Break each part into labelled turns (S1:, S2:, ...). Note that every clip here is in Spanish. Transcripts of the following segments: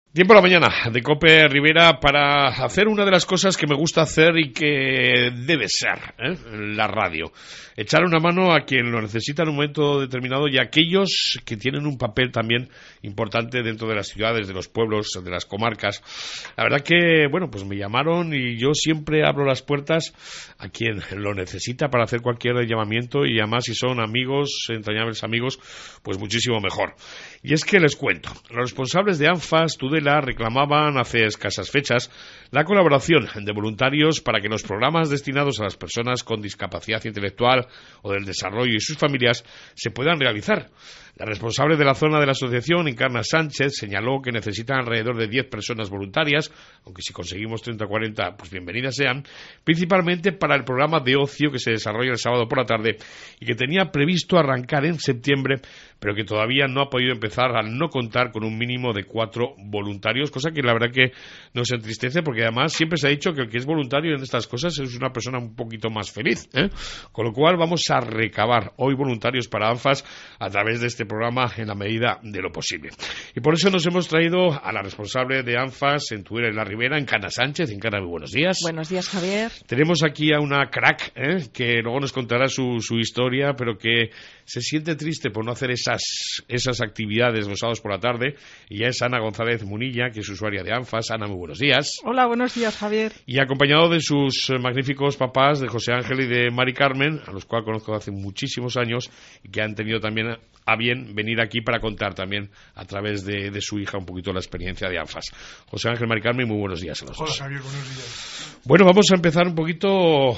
S1: Tiempo a la mañana de COPE Rivera para hacer una de las cosas que me gusta hacer y que debe ser, la radio. Echar una mano a quien lo necesita en un momento determinado y a aquellos que tienen un papel también importante dentro de las ciudades, de los pueblos, de las comarcas. La verdad que, pues me llamaron y yo siempre abro las puertas a quien lo necesita para hacer cualquier llamamiento y además si son amigos, entrañables amigos, pues muchísimo mejor. Y es que les cuento, los responsables de ANFAS, Tudela, reclamaban hace escasas fechas la colaboración de voluntarios para que los programas destinados a las personas con discapacidad intelectual o del desarrollo y sus familias se puedan realizar. La responsable de la zona de la asociación, Encarna Sánchez, señaló que necesitan alrededor de 10 personas voluntarias, aunque si conseguimos 30 o 40, pues bienvenidas sean, principalmente para el programa de ocio que se desarrolla el sábado por la tarde y que tenía previsto arrancar en septiembre, pero que todavía no ha podido empezar al no contar con un mínimo de 4 voluntarios, cosa que la verdad que nos entristece porque además siempre se ha dicho que el que es voluntario en estas cosas es una persona un poquito más feliz, Con lo cual vamos a recabar hoy voluntarios para ANFAS a través de este programa en la medida de lo posible. Y por eso nos hemos traído a la responsable de ANFAS en Tudela y la Ribera, Encarna Sánchez. Encarna, muy buenos días.
S2: Buenos días, Javier.
S1: Tenemos aquí a una crack, que luego nos contará su historia, pero que se siente triste por no hacer esas actividades los sábados por la tarde, y es Ana González Munilla, que es usuaria de ANFAS. Ana, muy buenos días.
S2: Hola, buenos días, Javier.
S1: Y acompañado de sus magníficos papás, de José Ángel y de Mari Carmen, a los cuales conozco hace muchísimos años y que han tenido también a bien venir aquí para contar también a través de su hija un poquito la experiencia de ANFAS. José Ángel, Mari Carmen, muy buenos días a los dos.
S3: Hola, Javier, buenos días.
S1: Bueno, vamos a empezar un poquito.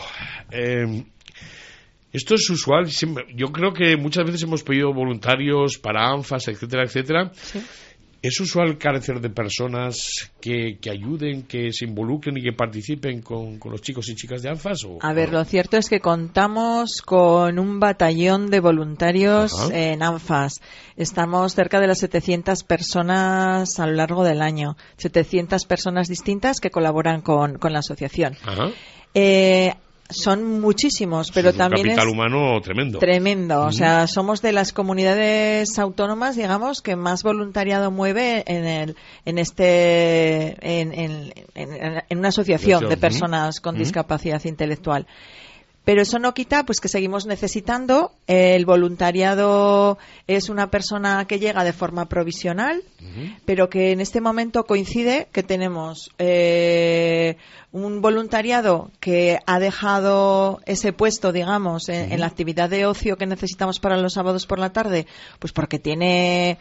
S1: Esto es usual. Yo creo que muchas veces hemos pedido voluntarios para ANFAS, etcétera, etcétera.
S2: Sí.
S1: ¿Es usual carecer de personas que ayuden, que se involucren y que participen con los chicos y chicas de ANFAS?
S2: A ver, lo cierto es que contamos con un batallón de voluntarios en ANFAS. Estamos cerca de las 700 personas a lo largo del año. 700 personas distintas que colaboran con la asociación. Ajá. Son muchísimos, pero también
S1: es un capital humano tremendo.
S2: Tremendo, o sea, somos de las comunidades autónomas, digamos, que más voluntariado mueve en una asociación de personas con discapacidad intelectual. Pero eso no quita pues que seguimos necesitando. El voluntariado es una persona que llega de forma provisional, pero que en este momento coincide que tenemos un voluntariado que ha dejado ese puesto, digamos, en la actividad de ocio que necesitamos para los sábados por la tarde, pues porque tiene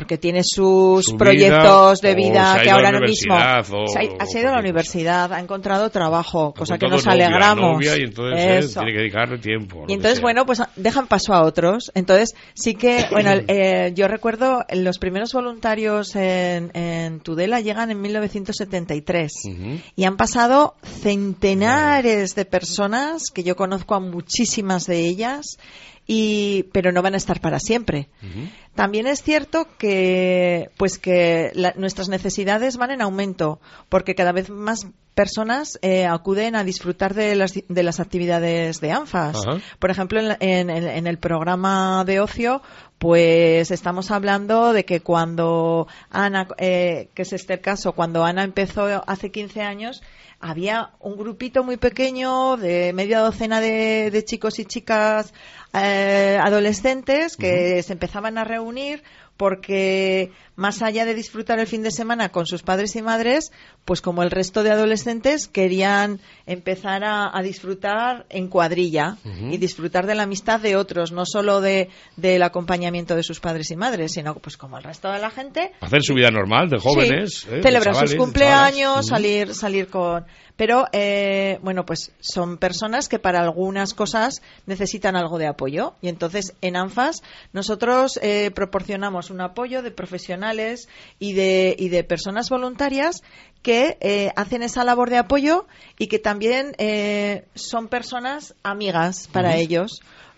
S2: sus proyectos de vida que ahora mismo ha ido a la universidad, ha encontrado trabajo, cosa que nos alegramos.
S1: Y entonces tiene que dedicarle tiempo.
S2: Y entonces, pues dejan paso a otros. Entonces, sí que, yo recuerdo los primeros voluntarios en Tudela llegan en 1973 y han pasado centenares de personas, que yo conozco a muchísimas de ellas, pero no van a estar para siempre. También es cierto que nuestras necesidades van en aumento, porque cada vez más personas acuden a disfrutar de las actividades de ANFAS. Por ejemplo, en el programa de ocio, pues estamos hablando de que cuando Ana, que es este el caso, cuando Ana empezó hace 15 años, había un grupito muy pequeño de media docena de chicos y chicas adolescentes que se empezaban a reunir porque más allá de disfrutar el fin de semana con sus padres y madres, pues como el resto de adolescentes querían empezar a disfrutar en cuadrilla y disfrutar de la amistad de otros, no solo del acompañamiento de sus padres y madres, sino pues como el resto de la gente.
S1: Hacer su vida normal de jóvenes.
S2: Sí, celebrar sus cumpleaños, salir con... Pero, pues son personas que para algunas cosas necesitan algo de apoyo. Y entonces, en ANFAS, nosotros proporcionamos un apoyo de profesionales y de personas voluntarias que hacen esa labor de apoyo y que también son personas amigas para ellos.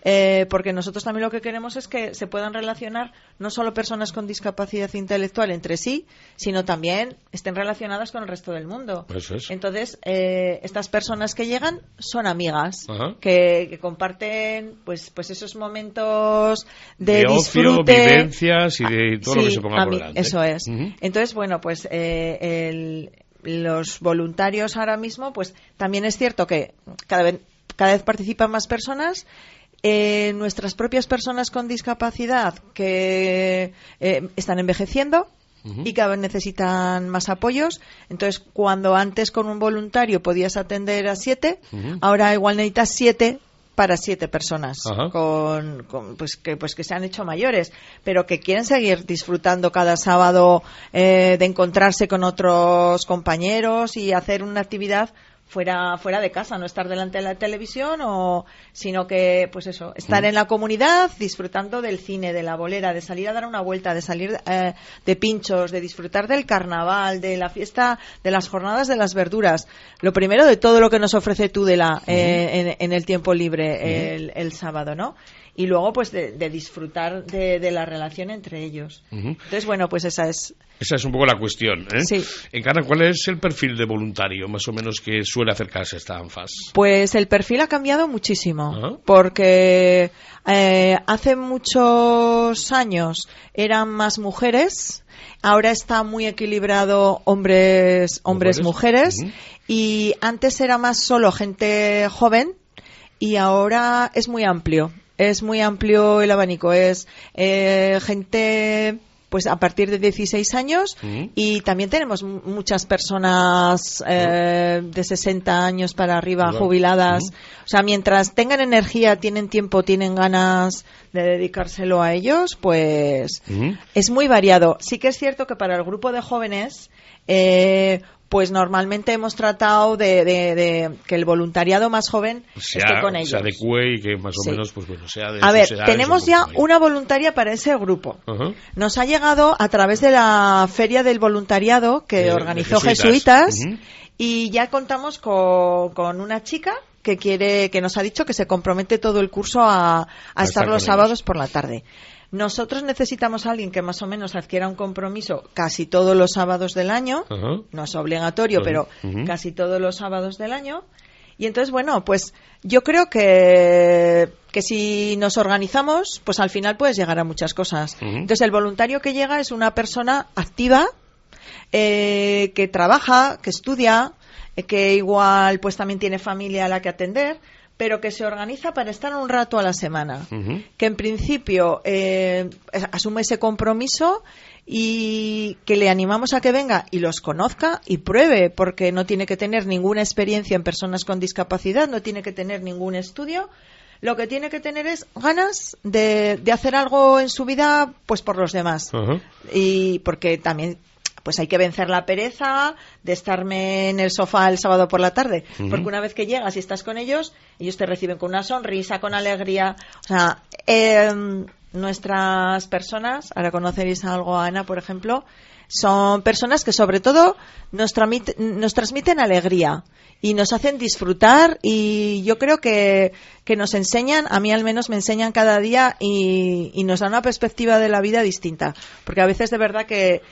S2: porque nosotros también lo que queremos es que se puedan relacionar no solo personas con discapacidad intelectual entre sí, sino también estén relacionadas con el resto del mundo.
S1: Eso es.
S2: Entonces, estas personas que llegan son amigas, que comparten pues esos momentos de
S1: ocio,
S2: disfrute,
S1: vivencias y de todo lo que se ponga por delante.
S2: Eso es. Entonces, bueno, pues los voluntarios ahora mismo, pues también es cierto que cada vez participan más personas. Nuestras propias personas con discapacidad que están envejeciendo y cada vez necesitan más apoyos. Entonces, cuando antes con un voluntario podías atender a 7, ahora igual necesitas 7 para 7 personas que se han hecho mayores, pero que quieren seguir disfrutando cada sábado de encontrarse con otros compañeros y hacer una actividad fuera de casa, no estar delante de la televisión, sino que, pues eso, estar en la comunidad, disfrutando del cine, de la bolera, de salir a dar una vuelta, de salir de pinchos, de disfrutar del carnaval, de la fiesta, de las jornadas de las verduras. Lo primero de todo lo que nos ofrece Tudela en el tiempo libre el sábado, ¿no? Y luego, pues, de disfrutar de la relación entre ellos. Entonces, bueno, pues esa es un poco la cuestión, ¿eh? Sí.
S1: Encarna, ¿cuál es el perfil de voluntario, más o menos, que suele acercarse a esta ANFAS?
S2: Pues el perfil ha cambiado muchísimo, porque hace muchos años eran más mujeres, ahora está muy equilibrado hombres-mujeres, y antes era más solo gente joven, y ahora es muy amplio. Es muy amplio el abanico, es gente pues a partir de 16 años y también tenemos muchas personas de 60 años para arriba jubiladas. O sea, mientras tengan energía, tienen tiempo, tienen ganas de dedicárselo a ellos, pues es muy variado. Sí que es cierto que para el grupo de jóvenes pues normalmente hemos tratado de que el voluntariado más joven esté con ellos.
S1: Se adecue y que más o menos, pues bueno, sea de
S2: A ver, tenemos ya una voluntaria para ese grupo. Nos ha llegado a través de la Feria del Voluntariado que organizó Jesuitas y ya contamos con una chica que nos ha dicho que se compromete todo el curso a estar los sábados por la tarde. Nosotros necesitamos a alguien que más o menos adquiera un compromiso casi todos los sábados del año. No es obligatorio, pero casi todos los sábados del año. Y entonces, bueno, pues yo creo que si nos organizamos, pues al final puedes llegar a muchas cosas. Entonces, el voluntario que llega es una persona activa, que trabaja, que estudia, que igual pues también tiene familia a la que atender, pero que se organiza para estar un rato a la semana, que en principio asume ese compromiso y que le animamos a que venga y los conozca y pruebe, porque no tiene que tener ninguna experiencia en personas con discapacidad, no tiene que tener ningún estudio. Lo que tiene que tener es ganas de hacer algo en su vida pues por los demás. Y porque también pues hay que vencer la pereza de estarme en el sofá el sábado por la tarde, porque una vez que llegas y estás con ellos te reciben con una sonrisa, con alegría. O sea, nuestras personas, ahora conoceréis algo a Ana, por ejemplo, son personas que sobre todo nos transmiten alegría y nos hacen disfrutar, y yo creo que nos enseñan, a mí al menos me enseñan cada día y nos dan una perspectiva de la vida distinta, porque a veces de verdad que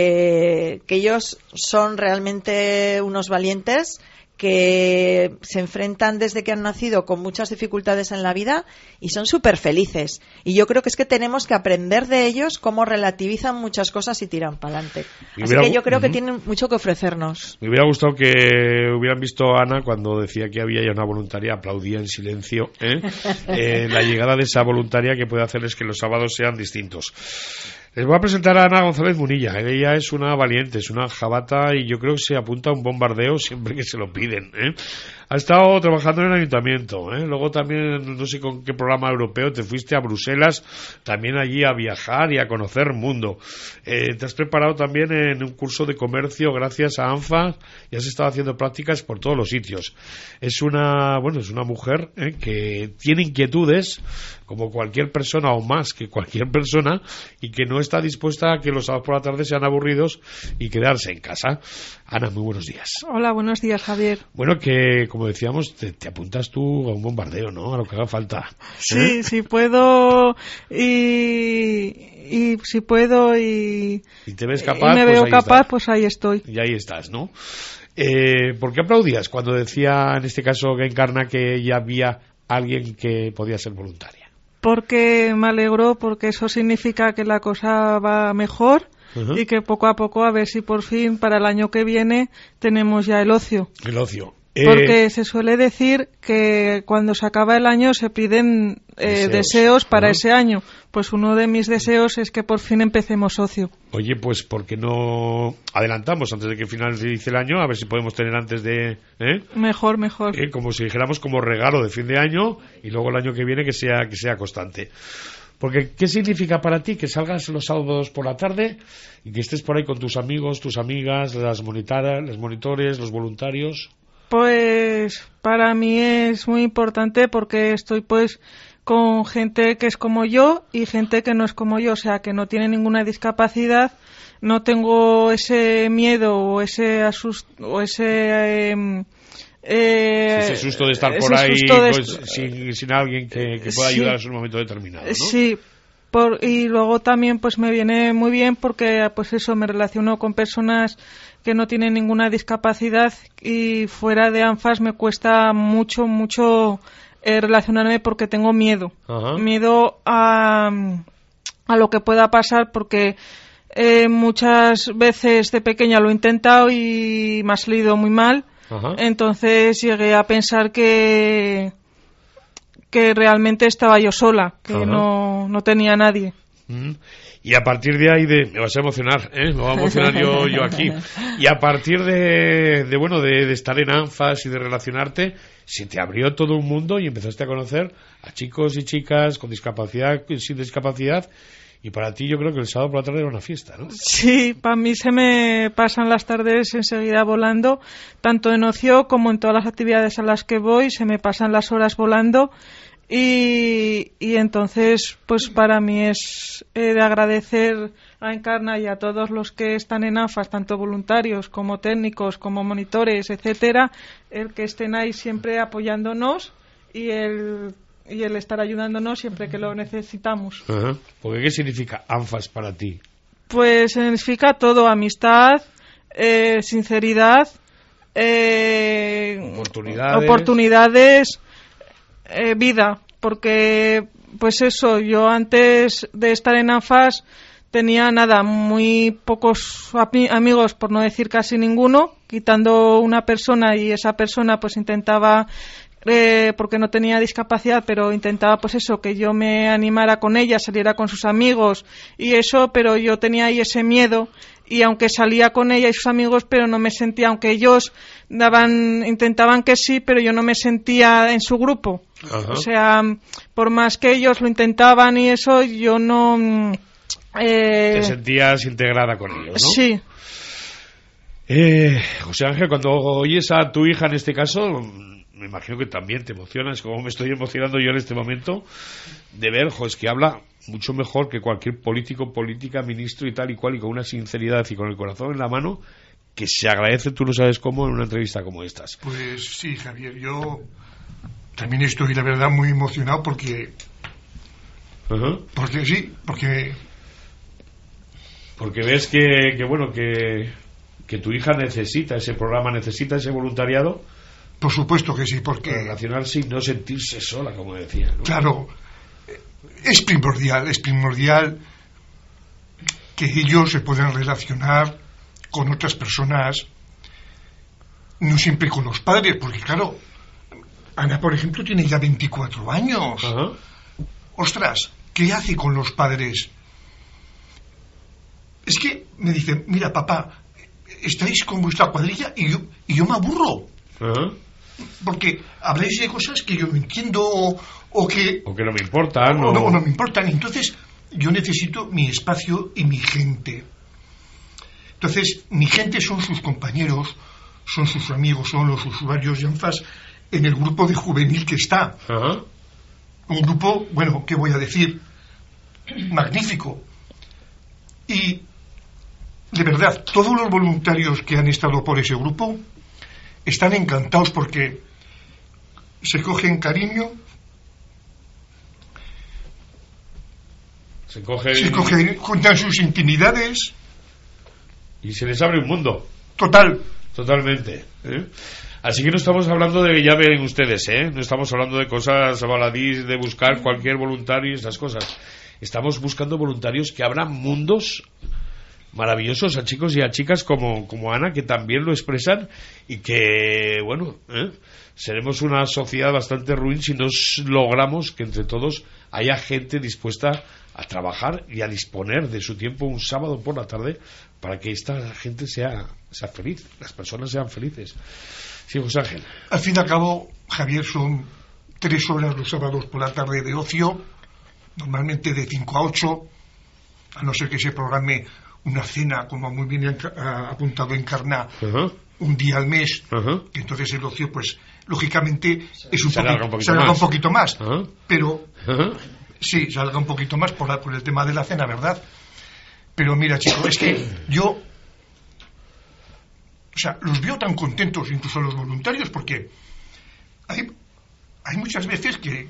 S2: ellos son realmente unos valientes que se enfrentan desde que han nacido con muchas dificultades en la vida y son súper felices. Y yo creo que es que tenemos que aprender de ellos cómo relativizan muchas cosas y tiran para adelante. Así que yo creo que tienen mucho que ofrecernos.
S1: Me hubiera gustado que hubieran visto a Ana cuando decía que había ya una voluntaria, aplaudía en silencio la llegada de esa voluntaria que puede hacerles que los sábados sean distintos. Les voy a presentar a Ana González Munilla. Ella es una valiente, es una jabata y yo creo que se apunta a un bombardeo siempre que se lo piden. Ha estado trabajando en el ayuntamiento. Luego también, no sé con qué programa europeo, te fuiste a Bruselas, también allí a viajar y a conocer mundo. Te has preparado también en un curso de comercio gracias a ANFA y has estado haciendo prácticas por todos los sitios. Es una mujer que tiene inquietudes como cualquier persona o más que cualquier persona, y que no está dispuesta a que los sábados por la tarde sean aburridos y quedarse en casa. Ana, muy buenos días.
S3: Hola, buenos días, Javier.
S1: Bueno, que como decíamos, te apuntas tú a un bombardeo, ¿no? A lo que haga falta.
S3: Sí, si puedo y si puedo y
S1: te ves capaz,
S3: y me veo capaz, pues ahí estoy.
S1: Y ahí estás, ¿no? ¿Por qué aplaudías cuando decía, en este caso, que Encarna, que ya había alguien que podía ser voluntaria?
S3: Porque me alegró, porque eso significa que la cosa va mejor. Y que poco a poco, a ver si por fin para el año que viene tenemos ya el ocio.
S1: El ocio.
S3: Porque se suele decir que cuando se acaba el año se piden deseos para ese año. Pues uno de mis deseos es que por fin empecemos ocio.
S1: Oye, pues ¿por qué no adelantamos antes de que finalice el año? A ver si podemos tener antes de...
S3: Mejor.
S1: Como si dijéramos como regalo de fin de año, y luego el año que viene que sea constante. Porque, ¿qué significa para ti que salgas los sábados por la tarde y que estés por ahí con tus amigos, tus amigas, las monitores, los voluntarios?
S3: Pues para mí es muy importante porque estoy pues con gente que es como yo y gente que no es como yo, o sea, que no tiene ninguna discapacidad. No tengo ese miedo o ese
S1: ese susto de estar por ahí sin alguien que pueda ayudar en un momento determinado, ¿no?
S3: Sí, y luego también pues me viene muy bien porque pues eso, me relaciono con personas que no tienen ninguna discapacidad y fuera de ANFAS me cuesta mucho relacionarme porque tengo miedo. Ajá. Miedo a lo que pueda pasar porque muchas veces de pequeña lo he intentado y me ha salido muy mal. Ajá. Entonces llegué a pensar que realmente estaba yo sola, que no tenía nadie.
S1: Y a partir de ahí me vas a emocionar, me voy a emocionar yo aquí. Y a partir de estar en ANFAS y de relacionarte, se te abrió todo un mundo y empezaste a conocer a chicos y chicas con discapacidad, sin discapacidad. Y para ti yo creo que el sábado por la tarde era una fiesta, ¿no?
S3: Sí, para mí se me pasan las tardes enseguida volando, tanto en ocio como en todas las actividades a las que voy, se me pasan las horas volando y entonces pues para mí es de agradecer a Encarna y a todos los que están en ANFAS, tanto voluntarios como técnicos, como monitores, etcétera, el que estén ahí siempre apoyándonos y el estar ayudándonos siempre que lo necesitamos.
S1: Ajá. ¿Porque qué significa ANFAS para ti?
S3: Pues significa todo: amistad, sinceridad, oportunidades, vida. Porque, pues eso, yo antes de estar en ANFAS tenía muy pocos amigos, por no decir casi ninguno, quitando una persona, y esa persona pues intentaba... porque no tenía discapacidad, pero intentaba pues eso, que yo me animara con ella, saliera con sus amigos y eso, pero yo tenía ahí ese miedo, y aunque salía con ella y sus amigos, pero no me sentía, aunque ellos intentaban que sí, pero yo no me sentía en su grupo. Ajá. O sea, por más que ellos lo intentaban y eso, yo no...
S1: Te sentías integrada con ellos, ¿no?
S3: Sí.
S1: José Ángel, cuando oyes a tu hija en este caso... Me imagino que también te emocionas, como me estoy emocionando yo en este momento, de ver, es que habla mucho mejor que cualquier político, política, ministro y tal y cual, y con una sinceridad y con el corazón en la mano, que se agradece, tú lo sabes cómo, en una entrevista como estas.
S4: Pues sí, Javier, yo también estoy, la verdad, muy emocionado porque... Uh-huh.
S1: Porque ves que tu hija necesita ese programa, necesita ese voluntariado.
S4: Por supuesto que sí, porque...
S1: Para relacionarse y no sentirse sola, como decía, ¿no?
S4: Claro, es primordial que ellos se puedan relacionar con otras personas, no siempre con los padres, porque claro, Ana, por ejemplo, tiene ya 24 años. Uh-huh. Ostras, ¿qué hace con los padres? Es que me dicen, mira, papá, estáis con vuestra cuadrilla y yo me aburro. Uh-huh. Porque habláis de cosas que yo no entiendo o que
S1: no me importan
S4: o no me importan. Entonces yo necesito mi espacio y mi gente. Entonces mi gente son sus compañeros, son sus amigos, son los usuarios de ANFAS en el grupo de juvenil que está. Uh-huh. un grupo, bueno, ¿qué voy a decir? Magnífico. Y de verdad, todos los voluntarios que han estado por ese grupo están encantados porque se cogen cariño, se cuentan sus intimidades
S1: y se les abre un mundo. Totalmente. Así que no estamos hablando de, ya ven ustedes, no estamos hablando de cosas baladís, de buscar cualquier voluntario y esas cosas. Estamos buscando voluntarios que abran mundos maravillosos a chicos y a chicas como Ana, que también lo expresan, y que, bueno, seremos una sociedad bastante ruin si no logramos que entre todos haya gente dispuesta a trabajar y a disponer de su tiempo un sábado por la tarde para que esta gente sea feliz, las personas sean felices. Sí, José Ángel.
S4: Al fin y al cabo, Javier, son 3 horas los sábados por la tarde de ocio, normalmente de 5 a 8, a no ser que se programe una cena, como muy bien apuntado Encarna, un día al mes, que entonces el ocio, pues, lógicamente, se alarga un poquito más. Pero, sí, se alarga un poquito más por el tema de la cena, ¿verdad? Pero mira, chicos, es que yo, o sea, los veo tan contentos, incluso los voluntarios, porque hay muchas veces que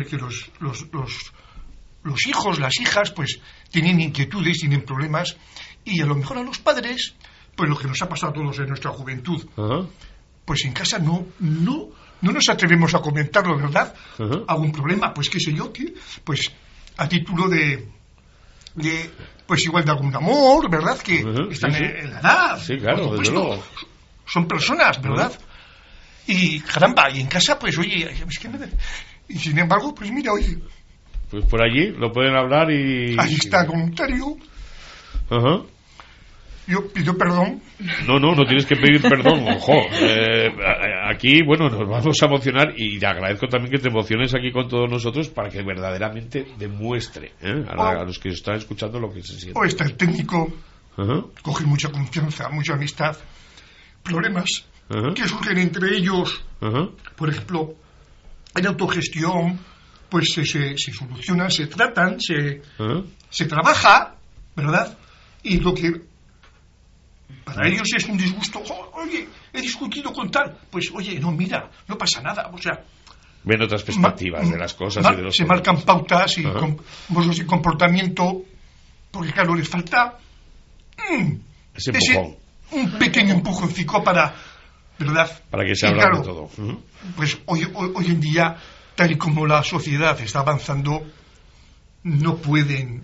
S4: los hijos, las hijas, pues tienen inquietudes, tienen problemas, y a lo mejor a los padres, pues lo que nos ha pasado a todos en nuestra juventud, pues en casa no nos atrevemos a comentarlo, ¿verdad? Algún problema, pues qué sé yo, pues a título de pues igual de algún amor, ¿verdad? Que están en la edad.
S1: Sí, claro, desde luego.
S4: Son personas, ¿verdad? Y caramba, y en casa, pues oye, es que y sin embargo, pues mira, oye,
S1: pues por allí lo pueden hablar y...
S4: Ahí está el voluntario. Yo pido perdón.
S1: No tienes que pedir perdón, ojo. Aquí, bueno, nos vamos a emocionar y te agradezco también que te emociones aquí con todos nosotros para que verdaderamente demuestre a los que están escuchando lo que se siente.
S4: O está el técnico, coge mucha confianza, mucha amistad, problemas que surgen entre ellos, por ejemplo, en autogestión, pues se solucionan, se tratan, se trabaja, ¿verdad? Y lo que para ellos es un disgusto, oye, he discutido con tal, pues oye, no, mira, no pasa nada, o sea,
S1: ven otras perspectivas de las cosas y de los
S4: se marcan pautas y modos de comportamiento, porque claro, les falta
S1: ese empujón,
S4: un pequeño empujoncito para, ¿verdad?
S1: Para que se abra de todo.
S4: Pues hoy en día, tal y como la sociedad está avanzando, no pueden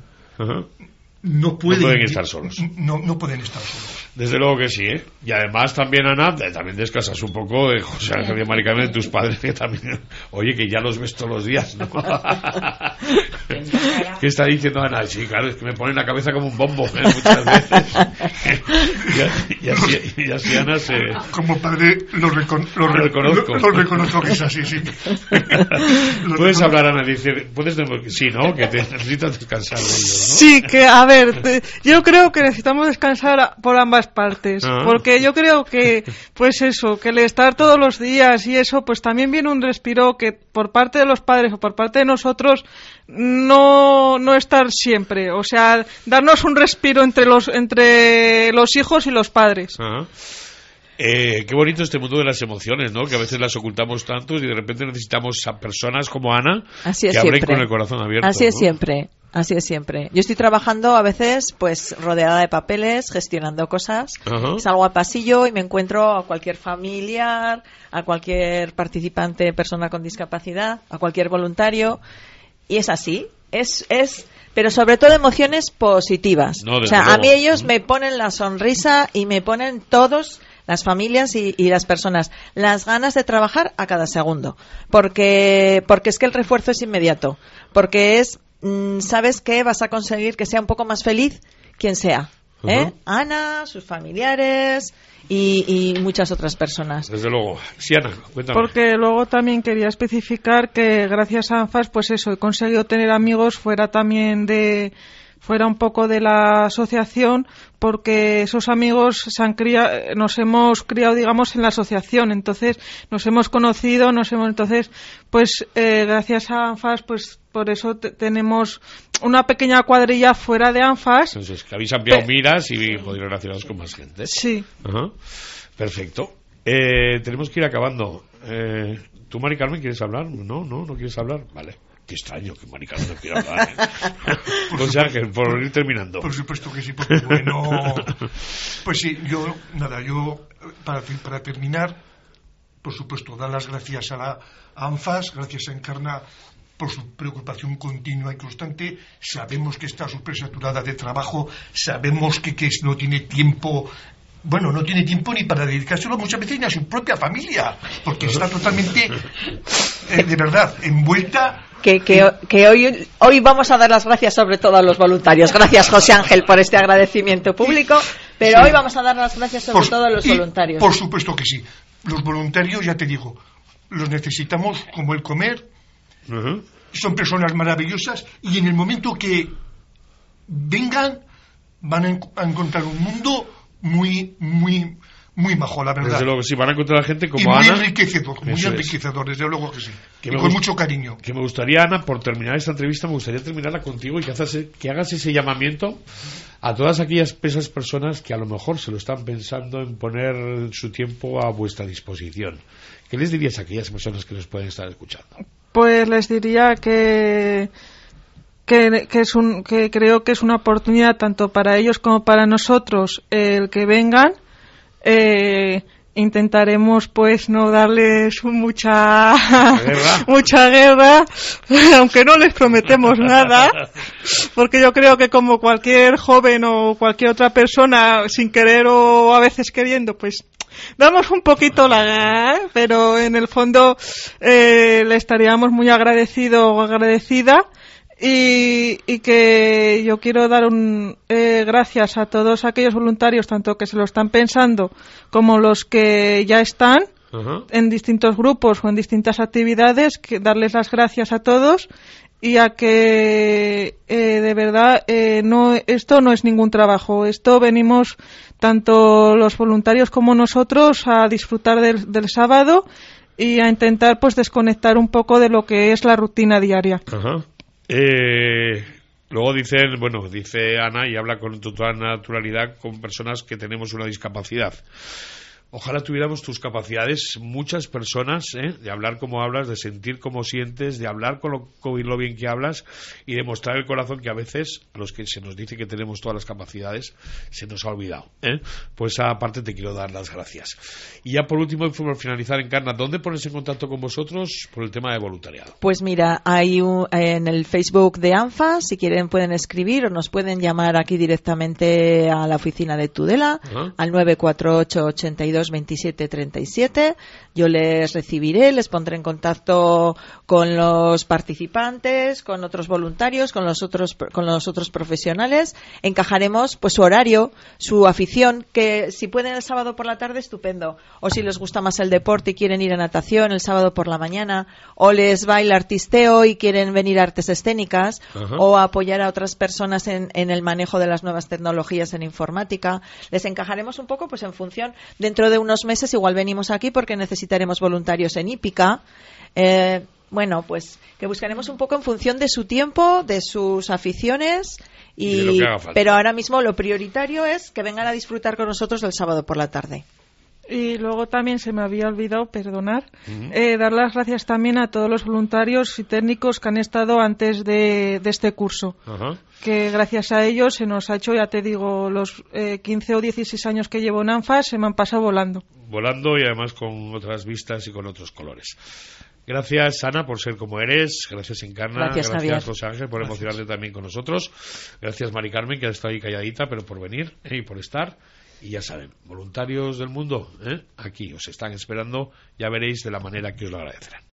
S1: estar solos.
S4: No pueden estar solos.
S1: Desde luego que sí, ¿eh? Y además también, Ana, también descansas un poco de José Ángel y Mari Carmen, de tus padres, que también, oye, que ya los ves todos los días, ¿no? ¿Qué está diciendo Ana? Sí, claro, es que me ponen la cabeza como un bombo, muchas veces. y así Ana se...
S4: Como padre lo reconozco que es así, sí.
S1: Puedes hablar, Ana, dice, sí, ¿no? Que te necesitas descansar de ello, ¿no?
S3: Sí, que a ver, yo creo que necesitamos descansar por ambas partes, porque yo creo que, pues eso, que el estar todos los días y eso, pues también viene un respiro que por parte de los padres o por parte de nosotros no estar siempre, o sea, darnos un respiro entre los hijos y los padres.
S1: Qué bonito este mundo de las emociones, ¿no? Que a veces las ocultamos tanto y de repente necesitamos a personas como Ana que hablen con el corazón abierto.
S2: Así es,
S1: ¿no?
S2: siempre. Así es siempre. Yo estoy trabajando a veces pues rodeada de papeles, gestionando cosas. Salgo al pasillo y me encuentro a cualquier familiar, a cualquier participante, persona con discapacidad, a cualquier voluntario. Y es así. Pero sobre todo emociones positivas.
S1: No,
S2: o sea,
S1: luego.
S2: A mí ellos me ponen la sonrisa y me ponen todos, las familias y las personas, las ganas de trabajar a cada segundo. Porque es que el refuerzo es inmediato. Porque sabes que vas a conseguir que sea un poco más feliz quien sea. Ana, sus familiares y muchas otras personas.
S1: Desde luego. Sí, Ana, cuéntame.
S3: Porque luego también quería especificar que gracias a ANFAS, pues eso, he conseguido tener amigos fuera también de fuera un poco de la asociación, porque esos amigos nos hemos criado, digamos, en la asociación, entonces nos hemos conocido, entonces, pues gracias a ANFAS, pues por eso tenemos una pequeña cuadrilla fuera de ANFAS.
S1: Entonces, que habéis ampliado miras y podéis relacionaros con más gente.
S3: Sí.
S1: Ajá. Perfecto. Tenemos que ir acabando. ¿Tú, Mari Carmen, quieres hablar? ¿No quieres hablar? Vale. Qué extraño que Mari Carmen no quiera hablar. José Ángel, por ir terminando.
S4: Por supuesto que sí, porque bueno... Pues sí, yo para terminar, por supuesto, dar las gracias a la ANFAS, gracias a Encarna por su preocupación continua y constante. Sabemos que está súper saturada de trabajo, sabemos que no tiene tiempo... Bueno, no tiene tiempo ni para dedicárselo muchas veces ni a su propia familia, porque está totalmente, de verdad, envuelta.
S2: Que hoy vamos a dar las gracias sobre todo a los voluntarios. Gracias, José Ángel, por este agradecimiento público, pero sí, hoy vamos a dar las gracias sobre todo a los voluntarios.
S4: Por supuesto que sí. Los voluntarios, ya te digo, los necesitamos como el comer. Uh-huh. Son personas maravillosas y en el momento que vengan van a encontrar un mundo muy majo, la verdad.
S1: Desde luego, sí, van a encontrar a gente como
S4: y muy
S1: Ana.
S4: Enriquecedor, desde luego que sí. Y con mucho cariño.
S1: Que me gustaría, Ana, por terminar esta entrevista, me gustaría terminarla contigo y que hagas ese llamamiento a todas aquellas personas que a lo mejor se lo están pensando en poner su tiempo a vuestra disposición. ¿Qué les dirías a aquellas personas que nos pueden estar escuchando?
S3: Pues les diría que creo que es una oportunidad tanto para ellos como para nosotros el que vengan. Intentaremos pues no darles mucha guerra, aunque no les prometemos nada, porque yo creo que como cualquier joven o cualquier otra persona, sin querer o a veces queriendo, pues damos un poquito pero en el fondo le estaríamos muy agradecido o agradecida. Y que yo quiero dar gracias a todos aquellos voluntarios, tanto que se lo están pensando como los que ya están en distintos grupos o en distintas actividades, darles las gracias a todos y a que de verdad esto no es ningún trabajo, esto venimos tanto los voluntarios como nosotros a disfrutar del sábado y a intentar pues desconectar un poco de lo que es la rutina diaria.
S1: Ajá. Luego dice Ana, y habla con total naturalidad con personas que tenemos una discapacidad. Ojalá tuviéramos tus capacidades, muchas personas, de hablar como hablas, de sentir como sientes, de hablar con lo bien que hablas y de mostrar el corazón que a veces, a los que se nos dice que tenemos todas las capacidades, se nos ha olvidado. Pues aparte te quiero dar las gracias. Y ya por último, por finalizar, Encarna, ¿dónde pones en contacto con vosotros por el tema de voluntariado?
S2: Pues mira, hay en el Facebook de ANFAS, si quieren pueden escribir o nos pueden llamar aquí directamente a la oficina de Tudela, al 948 82 27 37. Yo les recibiré, les pondré en contacto con los participantes, con otros voluntarios, con los otros profesionales. Encajaremos pues su horario, su afición, que si pueden el sábado por la tarde, estupendo. O si les gusta más el deporte y quieren ir a natación el sábado por la mañana, o les va el artisteo y quieren venir a artes escénicas, o apoyar a otras personas en el manejo de las nuevas tecnologías en informática. Les encajaremos un poco pues en función. Dentro de unos meses igual venimos aquí porque necesitaremos voluntarios en hípica. Bueno, pues que buscaremos un poco en función de su tiempo, de sus aficiones
S1: y de lo que haga falta.
S2: Pero ahora mismo lo prioritario es que vengan a disfrutar con nosotros el sábado por la tarde.
S3: Y luego también se me había olvidado, perdonar, dar las gracias también a todos los voluntarios y técnicos que han estado antes de este curso. Que gracias a ellos se nos ha hecho, ya te digo, los 15 o 16 años que llevo en ANFAS se me han pasado volando.
S1: Volando y además con otras vistas y con otros colores. Gracias, Ana, por ser como eres. Gracias, Encarna.
S2: Gracias
S1: José Ángel, por emocionarte también con nosotros. Gracias, Mari Carmen, que ha estado ahí calladita, pero por venir y por estar. Y ya saben, voluntarios del mundo, aquí os están esperando. Ya veréis de la manera que os lo agradecerán.